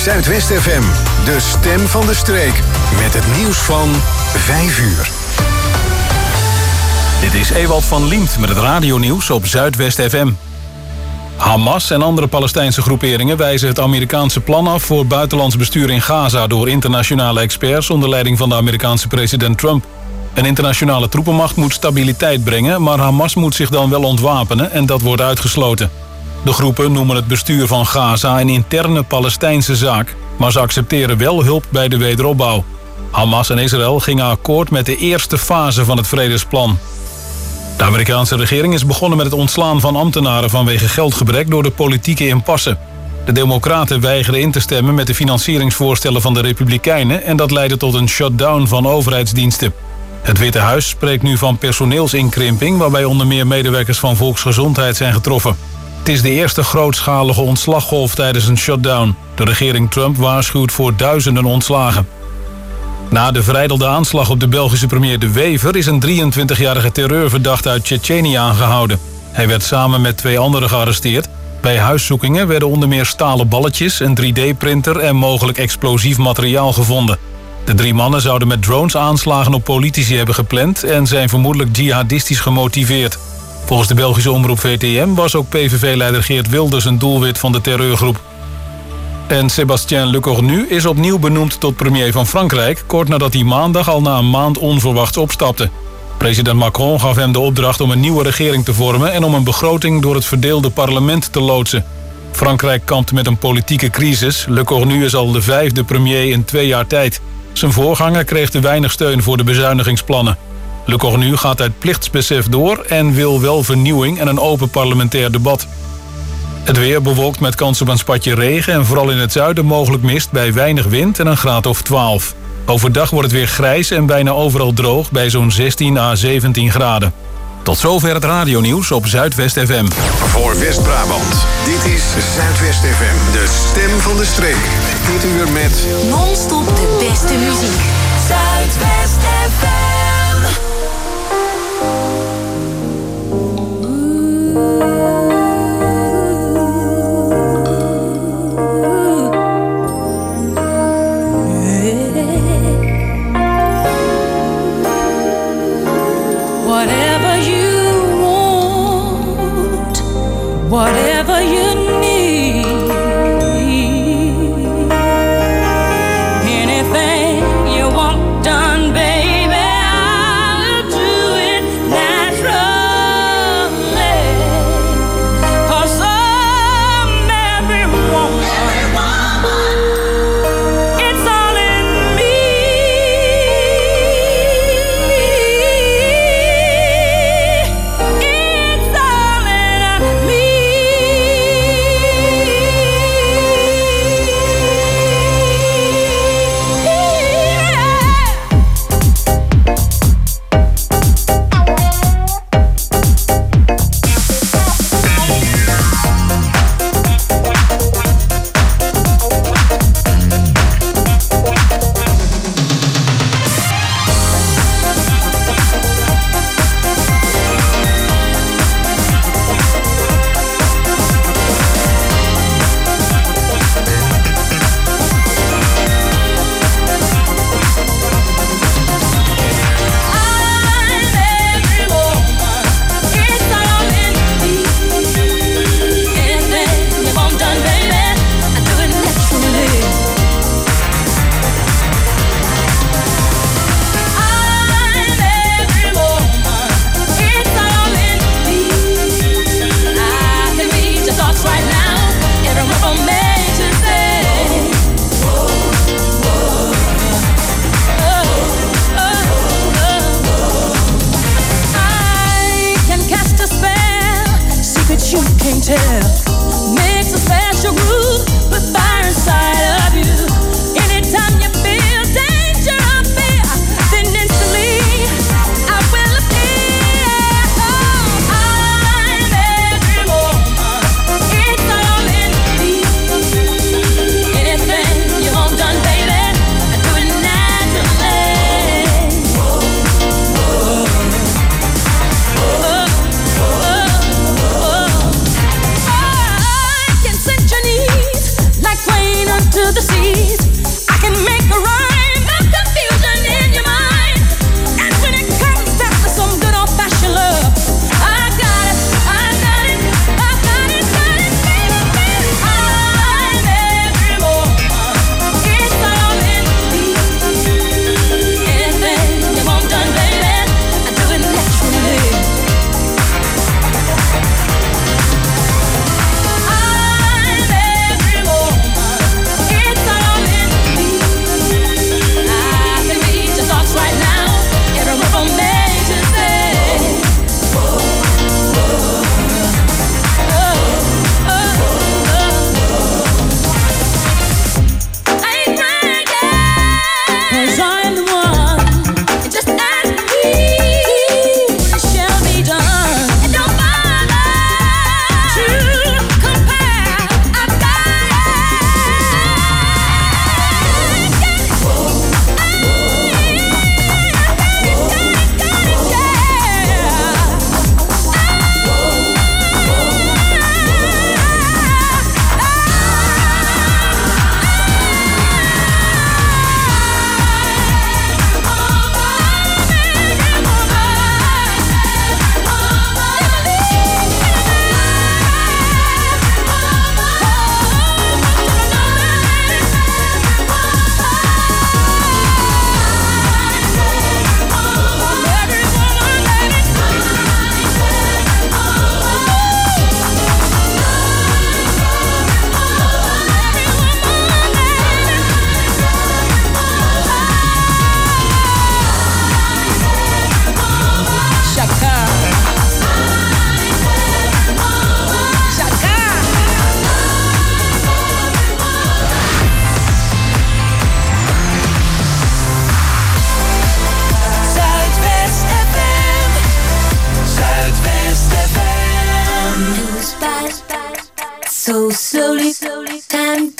Zuidwest FM, de stem van de streek. Met het nieuws van 5 uur. Dit is Ewald van Liemt met het radionieuws op Zuidwest FM. Hamas en andere Palestijnse groeperingen wijzen het Amerikaanse plan af voor buitenlands bestuur in Gaza door internationale experts onder leiding van de Amerikaanse president Trump. Een internationale troepenmacht moet stabiliteit brengen, maar Hamas moet zich dan wel ontwapenen en dat wordt uitgesloten. De groepen noemen het bestuur van Gaza een interne Palestijnse zaak, maar ze accepteren wel hulp bij de wederopbouw. Hamas en Israël gingen akkoord met de eerste fase van het vredesplan. De Amerikaanse regering is begonnen met het ontslaan van ambtenaren vanwege geldgebrek door de politieke impasse. De Democraten weigerden in te stemmen met de financieringsvoorstellen van de Republikeinen en dat leidde tot een shutdown van overheidsdiensten. Het Witte Huis spreekt nu van personeelsinkrimping, waarbij onder meer medewerkers van volksgezondheid zijn getroffen. Het is de eerste grootschalige ontslaggolf tijdens een shutdown. De regering Trump waarschuwt voor duizenden ontslagen. Na de verijdelde aanslag op de Belgische premier De Wever is een 23-jarige terreurverdachte uit Tsjetsjenië aangehouden. Hij werd samen met 2 anderen gearresteerd. Bij huiszoekingen werden onder meer stalen balletjes, een 3D-printer en mogelijk explosief materiaal gevonden. De 3 mannen zouden met drones aanslagen op politici hebben gepland en zijn vermoedelijk jihadistisch gemotiveerd. Volgens de Belgische omroep VTM was ook PVV-leider Geert Wilders een doelwit van de terreurgroep. En Sébastien Lecornu is opnieuw benoemd tot premier van Frankrijk, kort nadat hij maandag al na een maand onverwachts opstapte. President Macron gaf hem de opdracht om een nieuwe regering te vormen en om een begroting door het verdeelde parlement te loodsen. Frankrijk kampt met een politieke crisis. Lecornu is al de 5e premier in 2 jaar tijd. Zijn voorganger kreeg te weinig steun voor de bezuinigingsplannen. Lecornu gaat uit plichtsbesef door en wil wel vernieuwing en een open parlementair debat. Het weer bewolkt met kans op een spatje regen en vooral in het zuiden mogelijk mist bij weinig wind en een graad of 12. Overdag wordt het weer grijs en bijna overal droog bij zo'n 16 à 17 graden. Tot zover het radionieuws op Zuidwest FM. Voor West-Brabant, dit is Zuidwest FM, de stem van de streek. Dit uur met non-stop de beste muziek. Zuidwest FM. Whatever you want, whatever you need,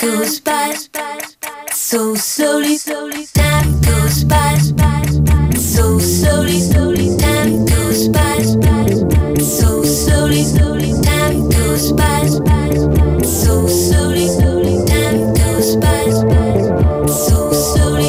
goes by so slowly. Time goes by so slowly. Time goes by so slowly. Time goes by so slowly. Time goes by so slowly.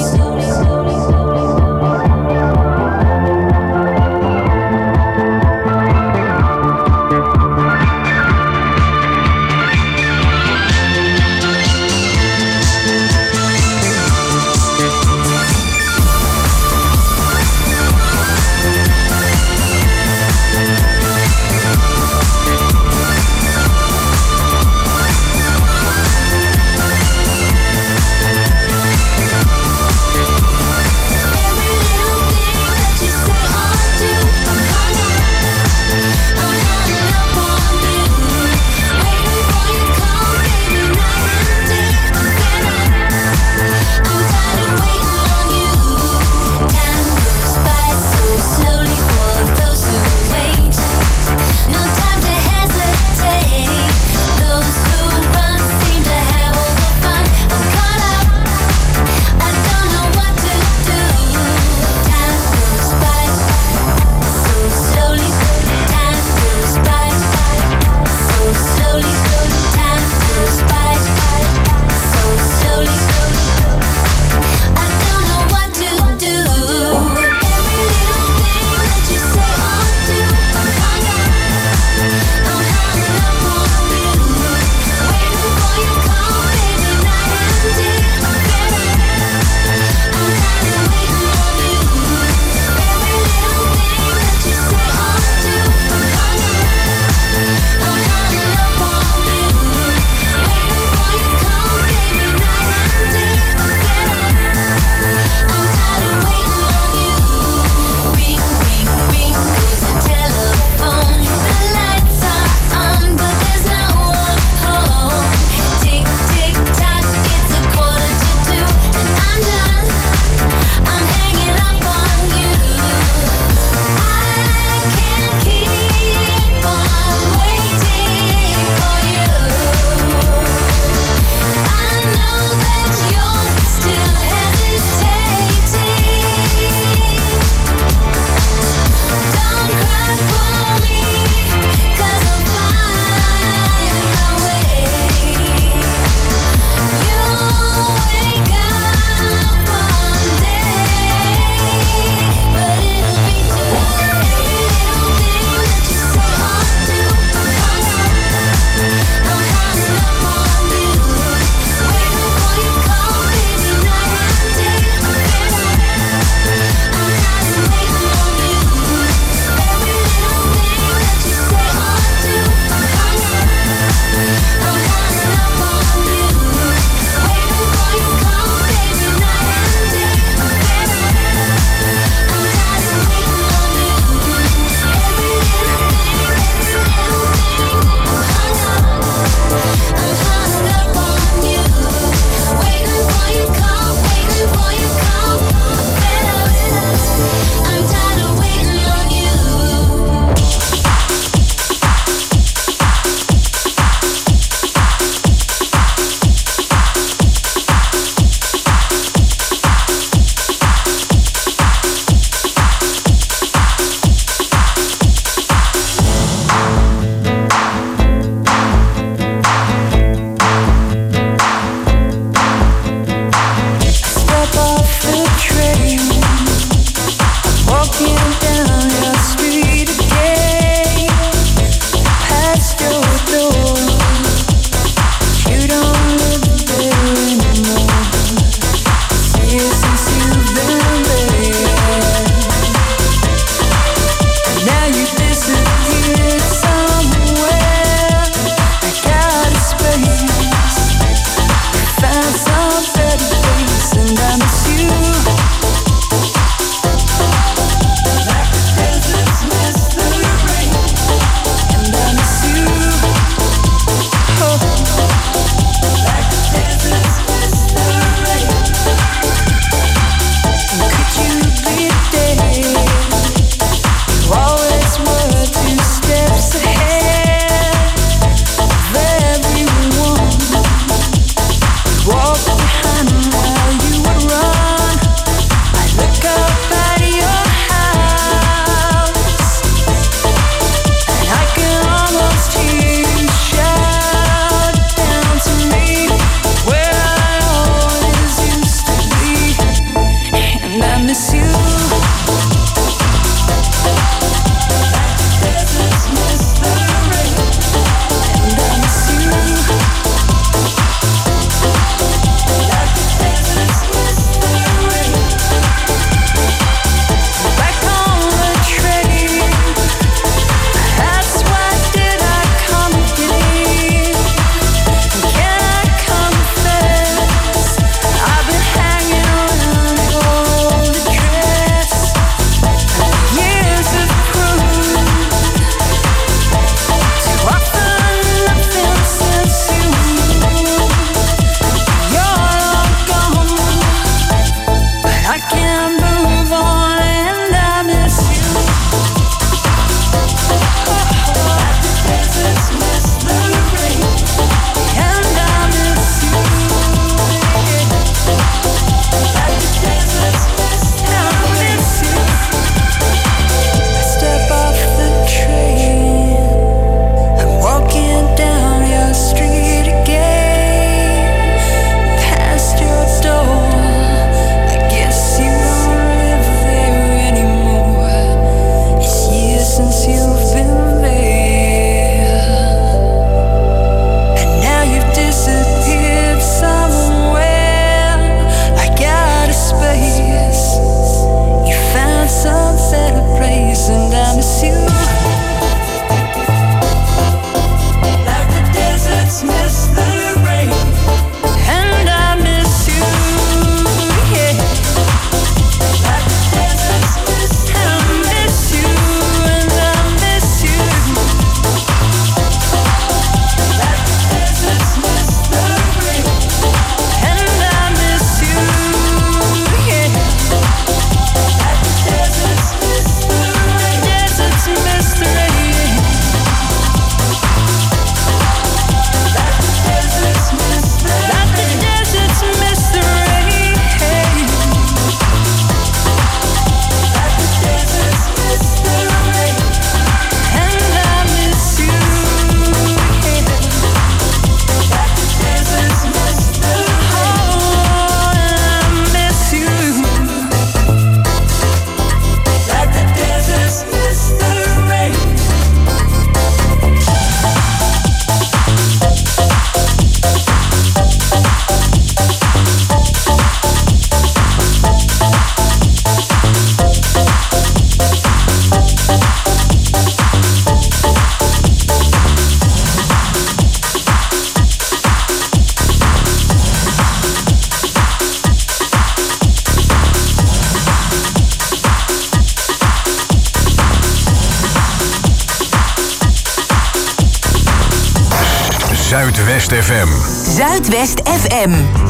Zuidwest FM. Zuidwest FM.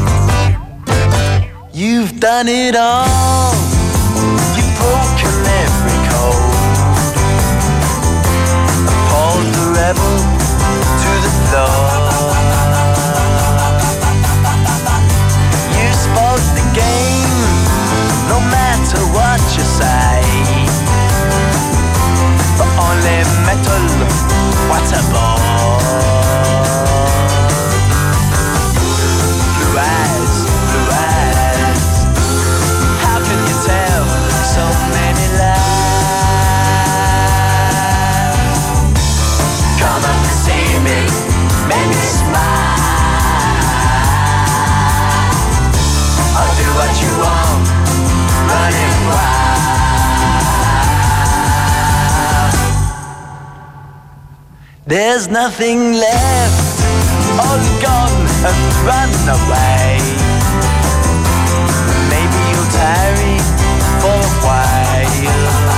You've done it all. You've broken every code. Appalled the rebel to the floor. You spoke the game, no matter what you say. But only metal, what a ball. Blue eyes, blue eyes. How can you tell so many lies? Come up and see me, make me smile. I'll do what you want, running wild. There's nothing left, all gone and run away. Maybe you'll tarry for a while.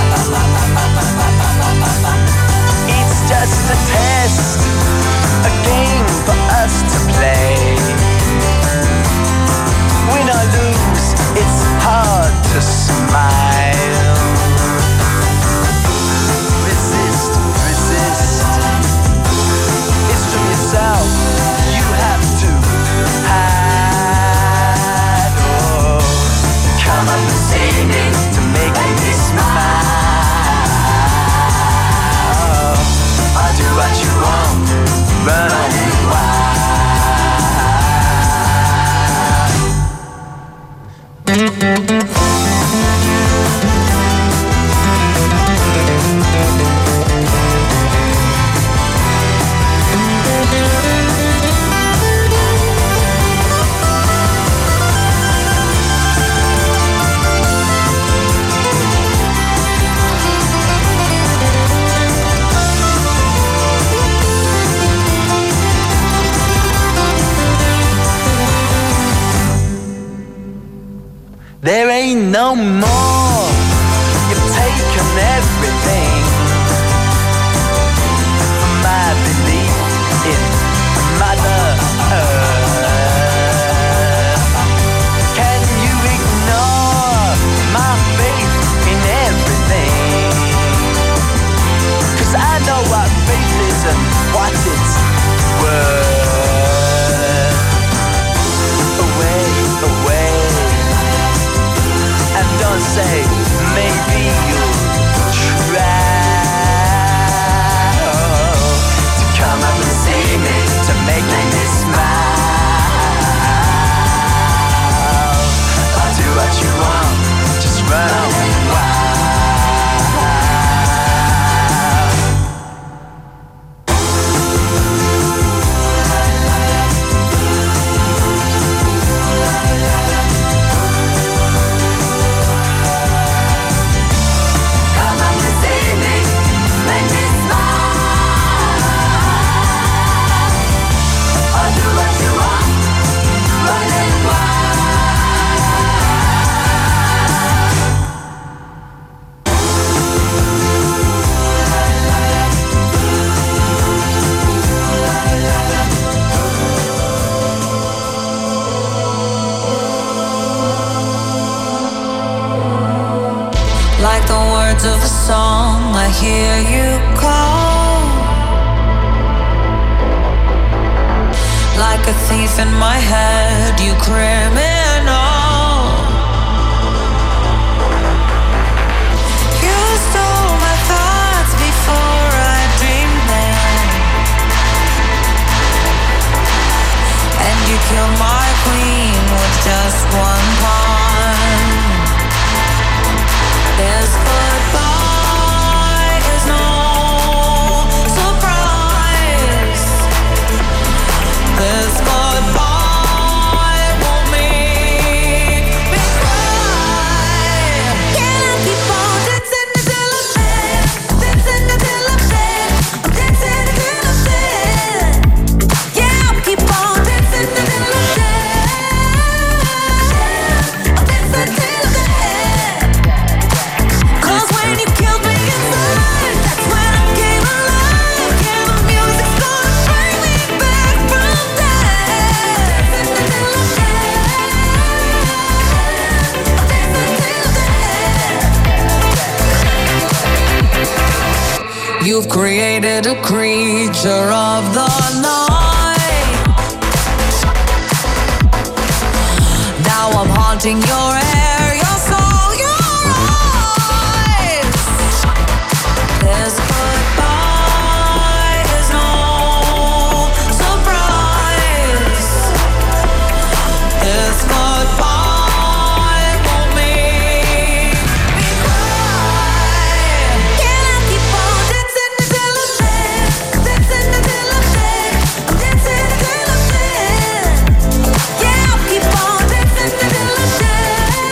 It's just a test, a game for us to play. Win or lose, it's hard to smile. Resist, resist. It's from yourself, you have to hide. Oh, come up and see me to make me smile. I'll do what you want, running wild. There ain't no more. You've taken everything. My belief in Mother Earth. Can you ignore my faith in everything? 'Cause I know what faith is and what it's worth. Away, away. And don't say, maybe you'll try to come up and see me, to make me smile. I'll do what you want, just run away wild. Like the words of a song, I hear you call. Like a thief in my head, you criminal. You stole my thoughts before I dreamed them, and you killed my queen with just one pawn. This goodbye is no surprise. This goodbye won't mean You've created a creature of the night. Now I'm haunting your hair, your soul, your eyes. This goodbye is no surprise. This goodbye won't make me cry. Can I keep on dancing until I'm dead? Dancing until I'm dead. I'm dancing until I'm dead. Yeah, I'll keep on dancing until I'm dead.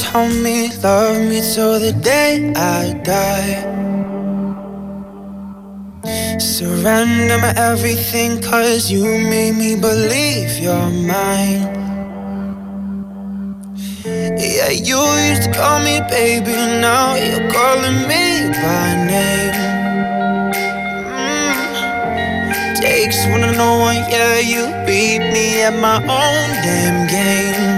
help me, love me till the day I die. Surrender my everything, 'cause you made me believe you're mine. Yeah, you used to call me baby, now you're calling me by name. Takes one to know one, yeah, you beat me at my own damn game.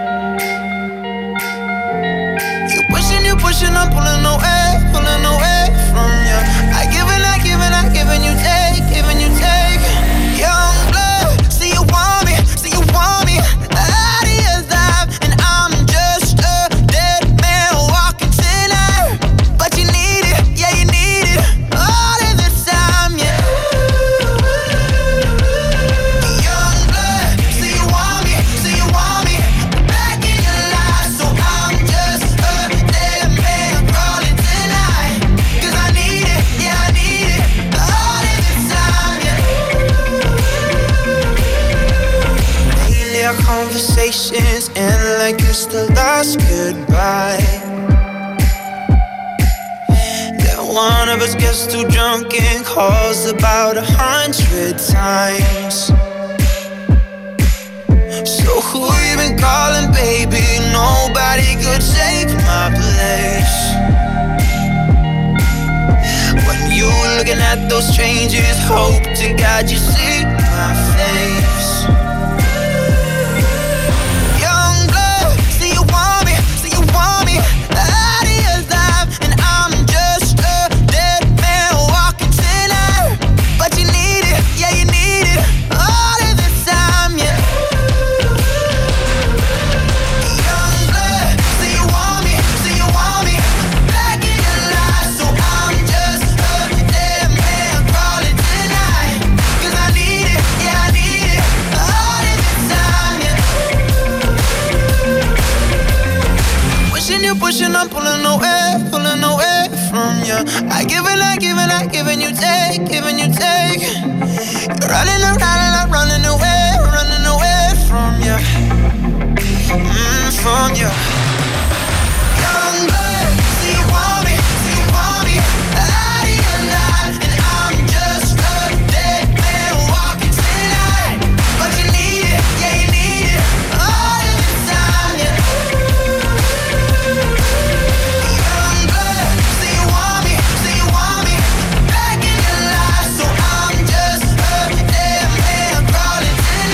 You pushing, I'm pulling away from you. I give and I give and I give and you take, giving you take. Young blood, see you want me, out of your life, and I'm just a dead man walking tonight. But you need it, yeah, you need it, all of the time, yeah. Young blood, see you want me, back in your life, so I'm just a dead man crawling tonight. 'Cause I need it, yeah, I need it, all of the time, yeah. Lately our conversations end like it's the last goodbye. Then one of us gets too drunk and calls about 100 times. So who you been calling, baby? Nobody could take my place. When you looking at those strangers, hope to God you see my face. Young blood, see you want me, out of your life, and I'm just a dead man walking tonight. But you need it, yeah, you need it, all of the time, yeah. Young blood, see you want me, back in your life, so I'm just a dead man crawling tonight. 'Cause I need it, yeah, I need it, all of the time, yeah. Pushing you, I'm pulling away from you. I give and I give and I give and you take, giving you take. You're running around and I'm running away from you, from you. Young blood, see you want me, out of your life, and I'm just a dead man walking tonight. But you need it, yeah, you need it, all of the time, yeah. Young blood, see you want me, back in your life, so I'm just a dead man crawling tonight.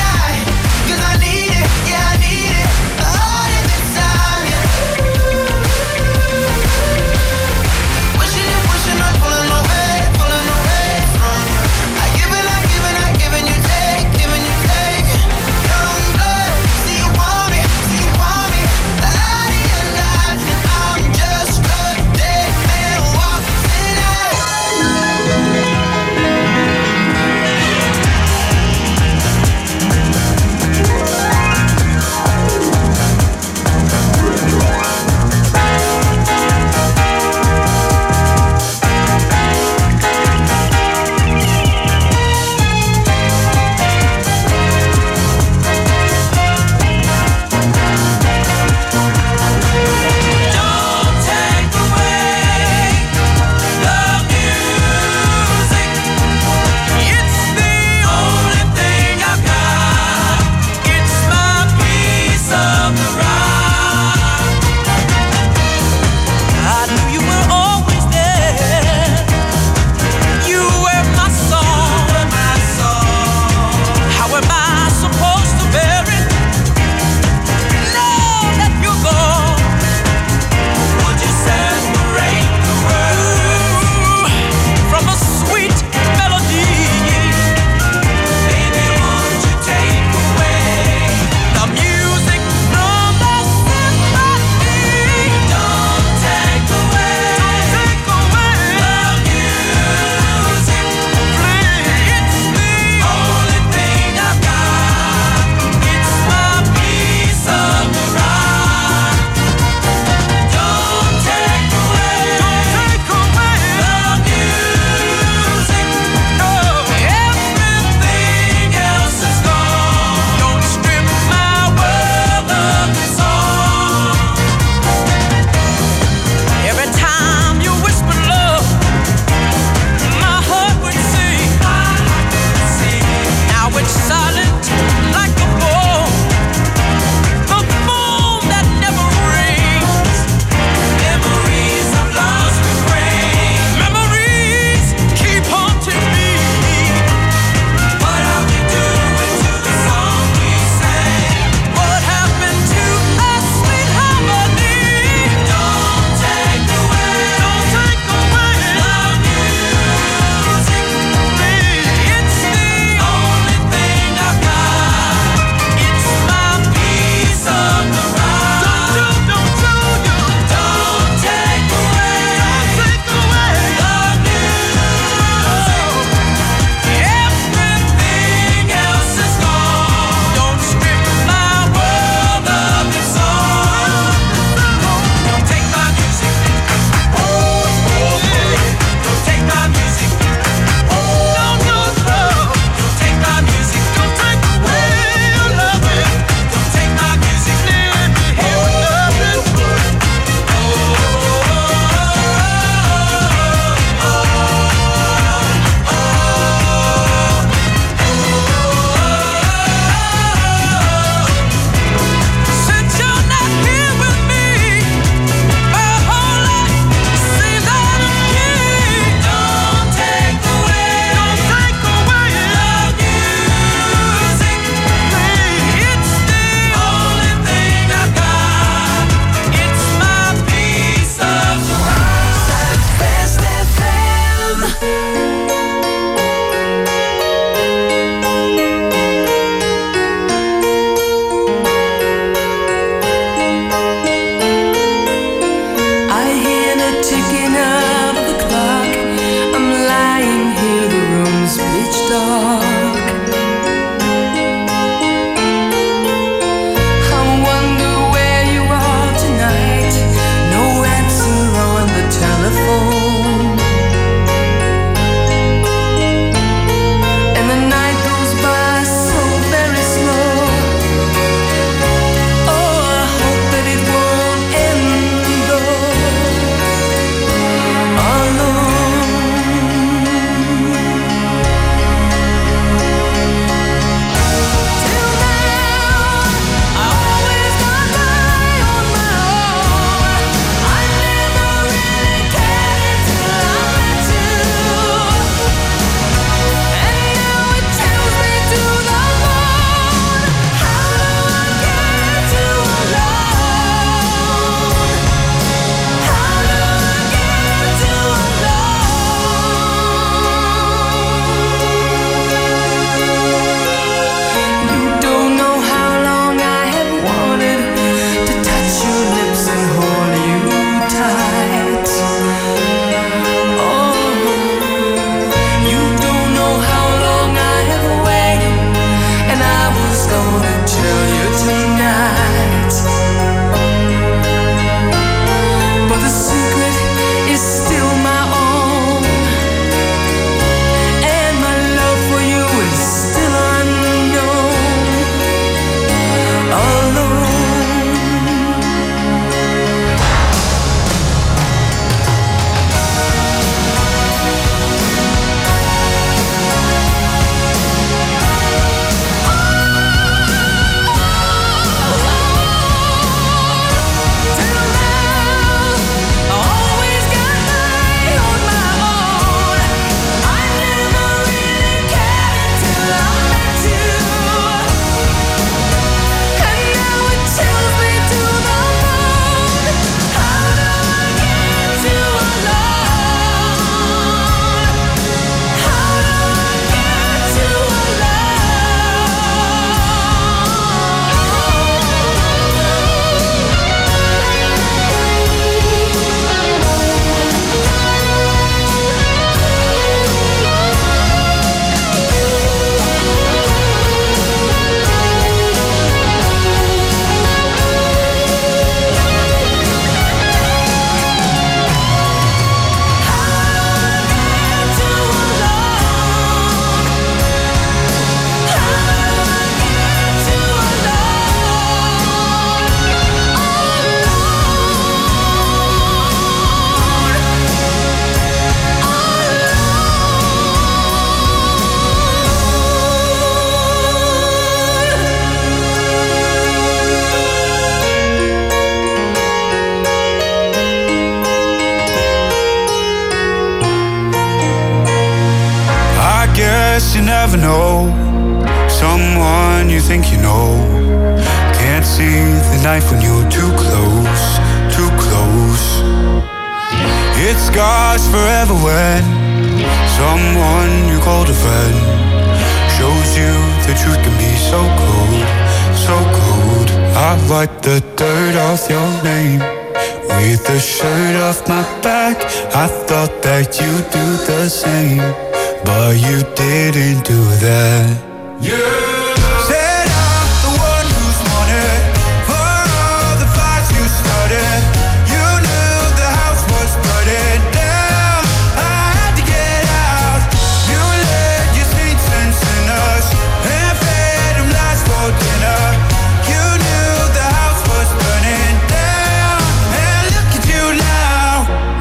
ever know someone you think you know. Can't see the knife when you're too close, too close. It scars forever when someone you called a friend shows you the truth can be so cold, so cold. I wipe the dirt off your name with the shirt off my back. I thought that you'd do the same, but you didn't do that. Yeah. Said I'm the one who's wanted for all the fights you started. You knew the house was burning down. I had to get out. You led your saints and sinners and fed them lies for dinner. You knew the house was burning down, and look at you now.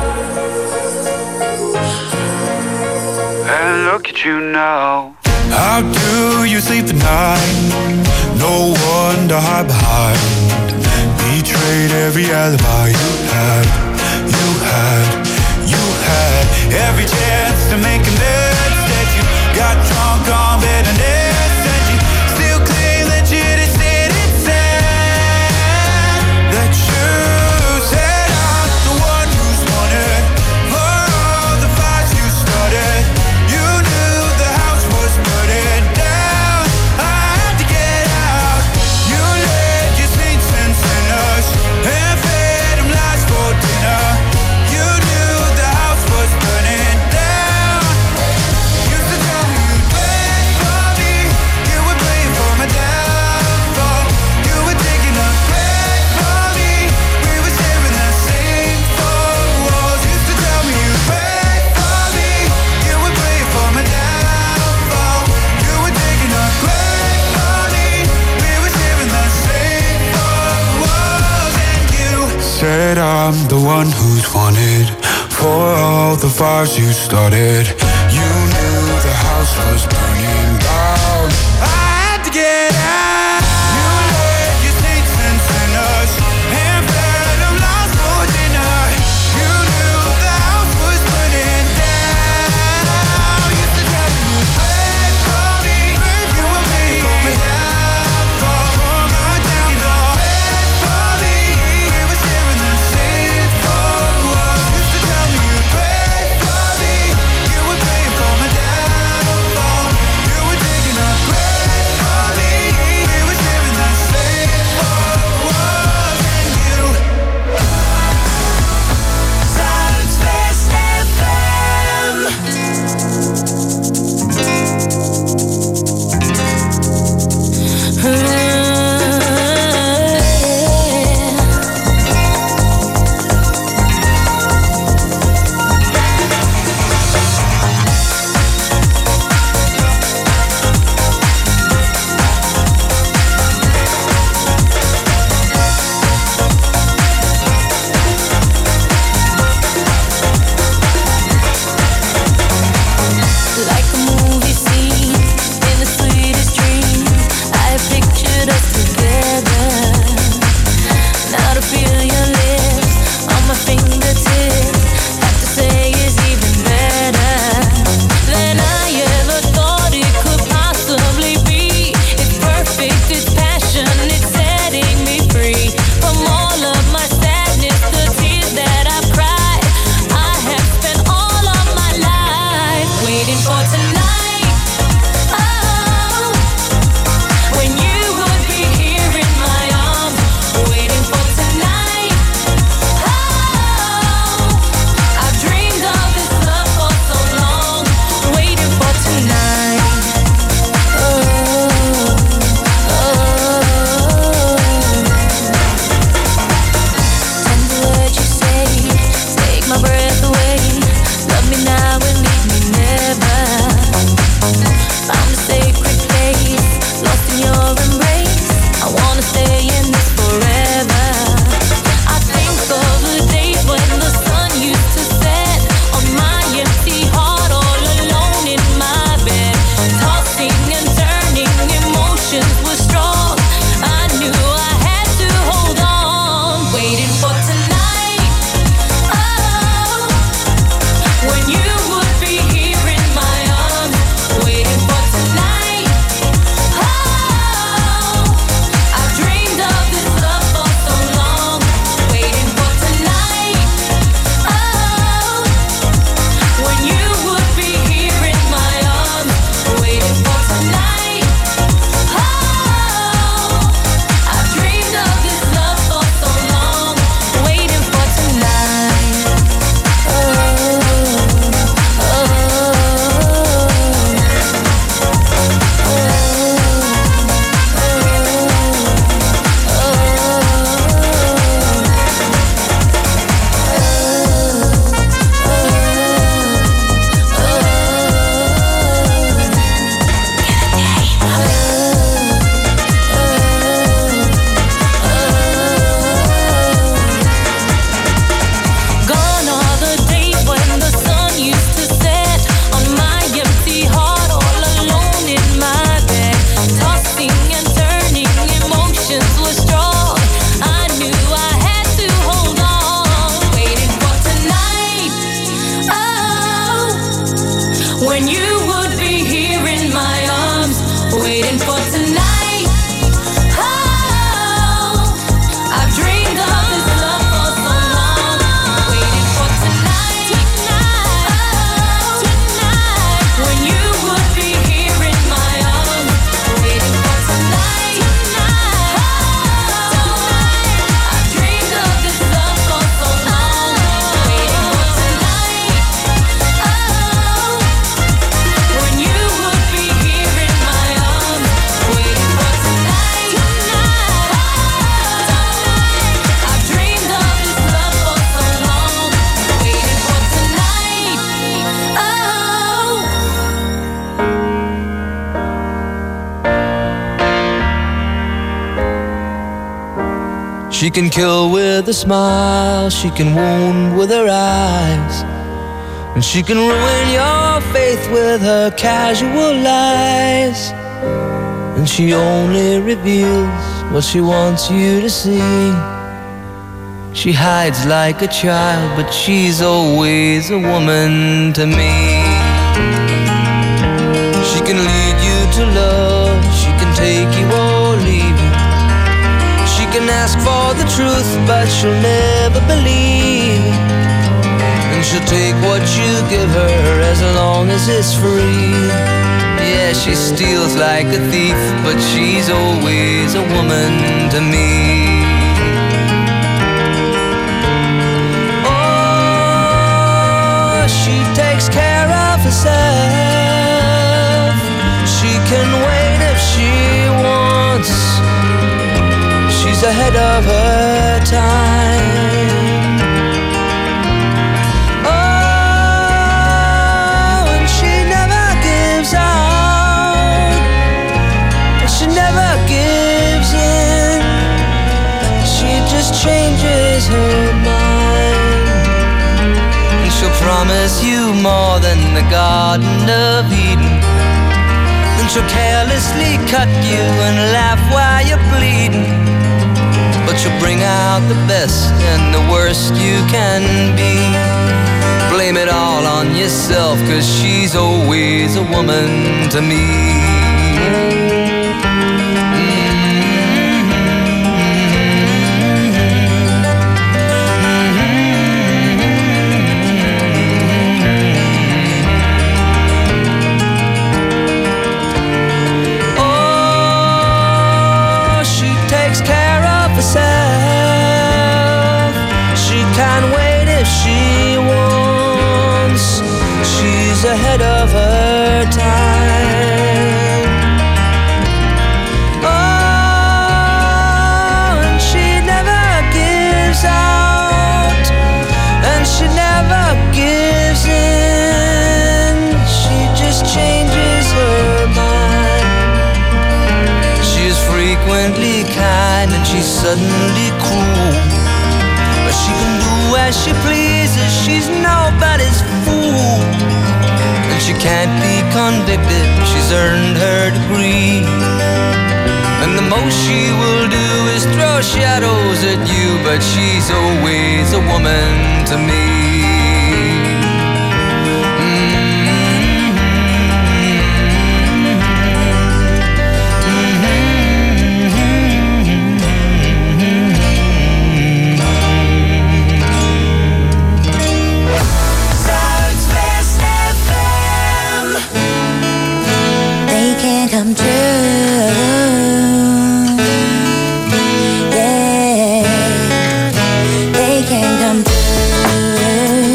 And look at you now. How do you sleep at night? No one to hide behind. Betrayed every alibi you had. You had, you had every chance to make amends. Instead you got drunk on bitterness, and you still claim that you didn't say that you said I'm the one who's wanted for all the fights you started. You knew the house was burning down. I had to get out. You led your saints and sinners and fed them lies for dinner. You knew the house was burning down. Used to tell me you'd wait for me. You were praying for my downfall. You were taking a break for me. We were sharing the same four walls. Used to tell me you'd wait for me. You were praying for my downfall. You were taking a break for me. We were sharing the same four walls. And you said I'm the one who's wanted for all the fires you started. You knew the house was burning down. I had to get out. You led your saints and sinners and fed them lies for dinner. You knew the house was burning down. Used to tell me you'd wait for me. You were waiting for me downfall, for my downfall. Wait for me. We were sharing the same four walls. Used to tell me you'd wait for me. You were She can kill with a smile, she can wound with her eyes, and she can ruin your faith with her casual lies. And she only reveals what she wants you to see. She hides like a child, but she's always a woman to me. She can lead you to love, she can take you or leave you. She can ask for the truth, but she'll never believe. And she'll take what you give her as long as it's free. Yeah, she steals like a thief, but she's always a woman to me. Oh, she takes care of herself. She can wait if she wants. She's ahead of her time. Oh, and she never gives out. She never gives in. She just changes her mind. And she'll promise you more than the Garden of Eden. Then she'll carelessly cut you and laugh while you're bleeding. But she'll bring out the best and the worst you can be. Blame it all on yourself, 'cause she's always a woman to me. Ahead of her time. Oh, and she never gives out, and she never gives in. She just changes her mind. She is frequently kind and she's suddenly cruel, but she can do as she pleases. She's nobody's fool. She can't be convicted, she's earned her degree. And the most she will do is throw shadows at you, but she's always a woman to me. Come true, yeah, they can come true.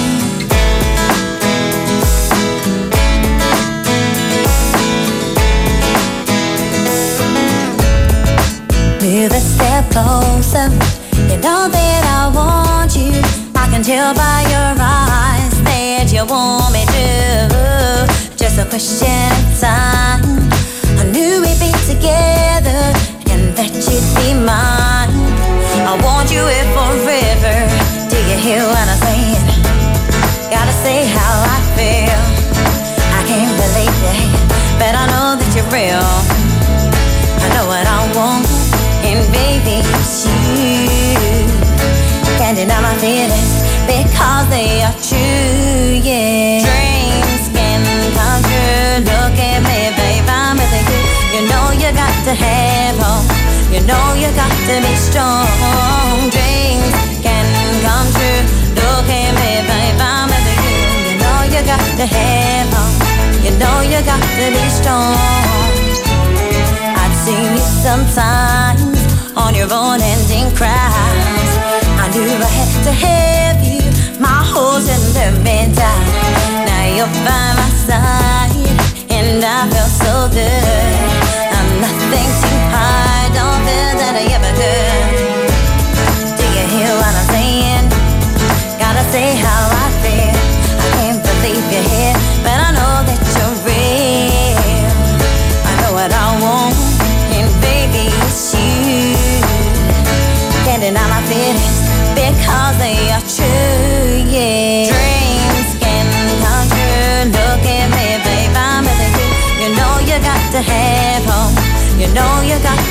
Move a step closer, you know that I want you. I can tell by your eyes that you want me to. Just a question of time. I knew we'd be together and that you'd be mine. I want you here forever. Do you hear what I'm saying? Gotta say how I feel. I can't believe it, but I know that you're real. I know what I want, and baby, it's you. Can't deny my feelings because they are true, yeah. Dreams can come true. Look at me, babe, I'm with you. You know you got to have hope. You know you got to be strong. Dreams can come true. Look at me, babe, I'm with you. You know you got to have hope. You know you got to be strong. I've seen you sometimes on your own ending cries. I knew I had to have you. My holes in the meantime. Now you're by my side, and I feel so good. I'm nothing to hide, don't feel that I ever could. Do you hear what I'm saying? Gotta say how I feel. I can't believe you're here, but I know that you're real. I know what I want, and baby, it's you. Can't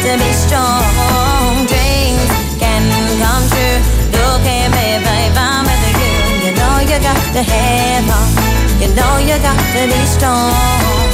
to be strong. Dreams can come true. Look at me, babe, I'm with you. You know you got to have hope. You know you got to be strong.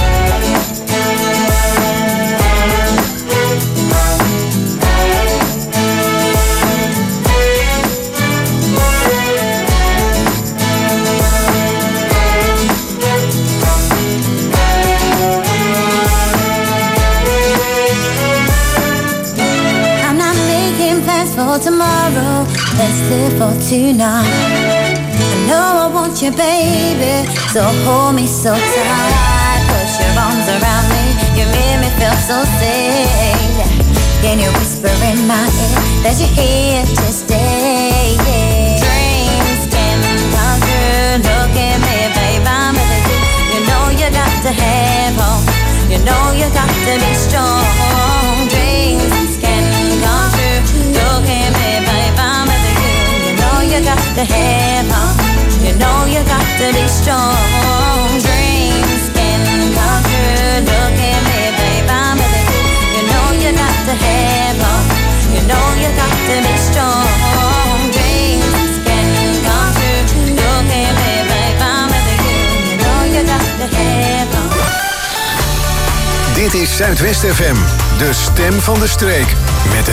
For tomorrow, let's live for tonight. I know I want you, baby, so hold me so tight. Put your arms around me, you make me feel so safe. Can you whisper in my ear that you're here to stay? Yeah. Dreams can come true. Look at me, babe, I'm with you. You know you got to have hope. You know you got to be strong. Dreams can come true. Look at me, babe, I'm with you. You know you got to have hope. You know you got to be strong. Dreams can come true. Look at me, babe, I'm with you. You know you got to have hope. You know you got to be strong. Dreams can come true. Look at me, babe, I'm with you. You know you got to have hope. Dit is Zuidwest FM, de stem van de streek. Met het